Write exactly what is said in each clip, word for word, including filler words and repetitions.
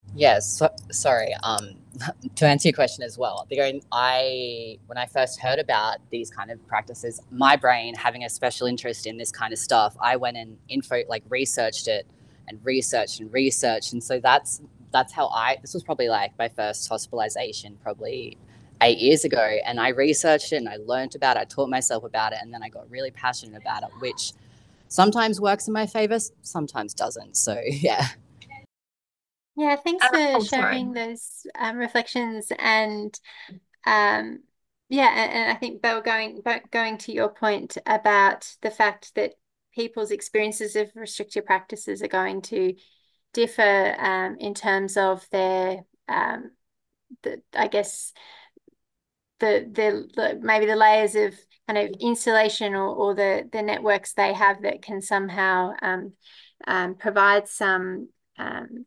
Yes, so, sorry. Um, to answer your question as well, the only, I when I first heard about these kind of practices, my brain having a special interest in this kind of stuff, I went and info like researched it and researched and researched, and so that's that's how I. This was probably like my first hospitalization, probably eight years ago, and I researched it and I learned about it, I taught myself about it, and then I got really passionate about it, which sometimes works in my favor, sometimes doesn't. So yeah. Yeah, thanks Uh, for oh, sorry. sharing those um, reflections and um, yeah, and, and I think Bill, going but going to your point about the fact that people's experiences of restrictive practices are going to differ um, in terms of their um, the, I guess the, the the maybe the layers of kind of insulation or, or the the networks they have that can somehow um, um, provide some um,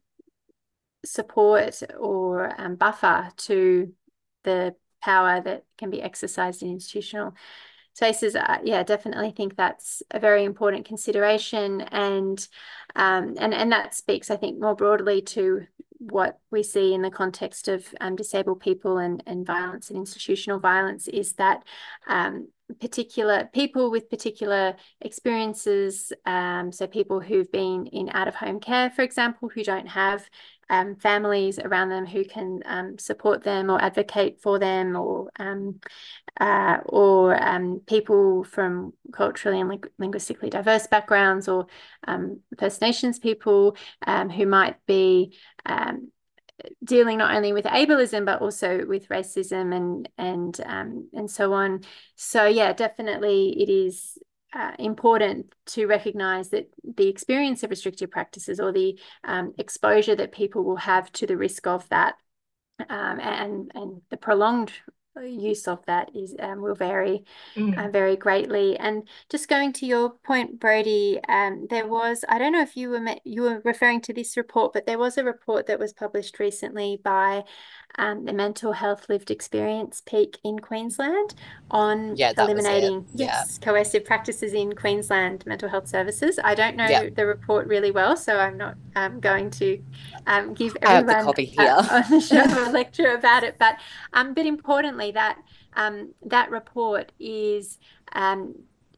support or um, buffer to the power that can be exercised in institutional spaces. Uh, yeah, definitely think that's a very important consideration, and um, and and that speaks, I think, more broadly to what we see in the context of um, disabled people and and violence and institutional violence is that um, particular people with particular experiences, um, so people who've been in out of home care, for example, who don't have um, families around them who can um, support them or advocate for them, or um, uh, or um, people from culturally and ling linguistically diverse backgrounds, or um, First Nations people um, who might be um, dealing not only with ableism but also with racism and and um, and so on. So yeah, definitely it is uh, important to recognize that the experience of restrictive practices or the um, exposure that people will have to the risk of that um, and and the prolonged use of that is um, will vary uh, Mm. very greatly. And just going to your point, Brodie, um, there was, I don't know if you were you were referring to this report, but there was a report that was published recently by um, the Mental Health Lived Experience Peak in Queensland on Yeah, that was it. eliminating, Yeah. yes, coercive practices in Queensland mental health services. I don't Yeah. know the report really well, so I'm not um, going to um, give I have the everyone copy uh, here. on the show a lecture about it. But um, but importantly, that um, that report is um,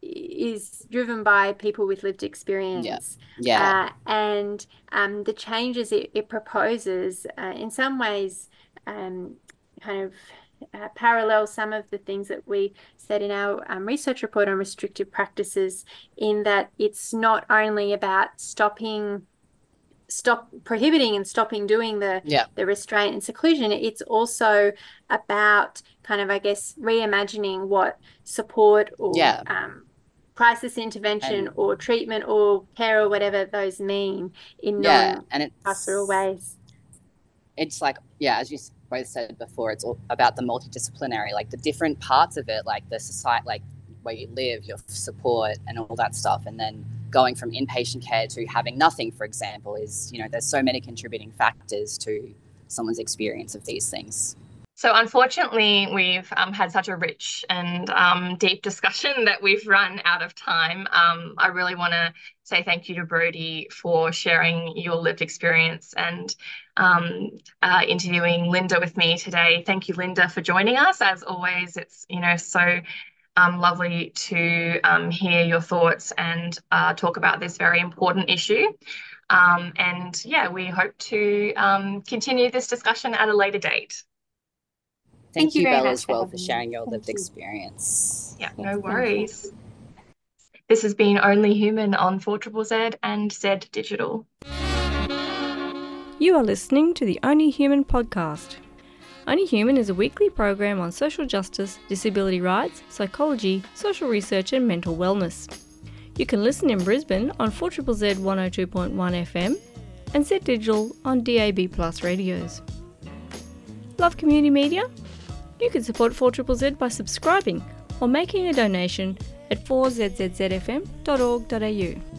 is driven by people with lived Yeah. experience, Yeah. uh, and um, the changes it, it proposes, uh, in some ways, um, kind of. Uh, parallel some of the things that we said in our um, research report on restrictive practices, in that it's not only about stopping stop prohibiting and stopping doing the Yeah. the restraint and seclusion. It's also about kind of, I guess, reimagining what support or Yeah. um, crisis intervention And or treatment or care or whatever those mean in yeah, and non-carceral it's ways. it's like, yeah, as you both said before, it's all about the multidisciplinary, like the different parts of it, like the society, like where you live, your support, and all that stuff. And then going from inpatient care to having nothing, for example, is, you know, there's so many contributing factors to someone's experience of these things. So unfortunately, we've um, had such a rich and um, deep discussion that we've run out of time. Um, I really want to say thank you to Brodie for sharing your lived experience and um, uh, interviewing Linda with me today. Thank you, Linda, for joining us. As always, it's, you know, so um, lovely to um, hear your thoughts and uh, talk about this very important issue. Um, and yeah, we hope to um, continue this discussion at a later date. Thank Thank you you, very Belle, much as for well, for having me. sharing your Thank lived you. experience. Yeah, Yes, no thank you. worries. This has been Only Human on four Z Z and Z Digital. You are listening to the Only Human podcast. Only Human is a weekly program on social justice, disability rights, psychology, social research and mental wellness. You can listen in Brisbane on four Z Z one oh two point one F M and Z Digital on D A B plus radios. Love community media? You can support four Z Z by subscribing or making a donation at four z z z f m dot org dot a u.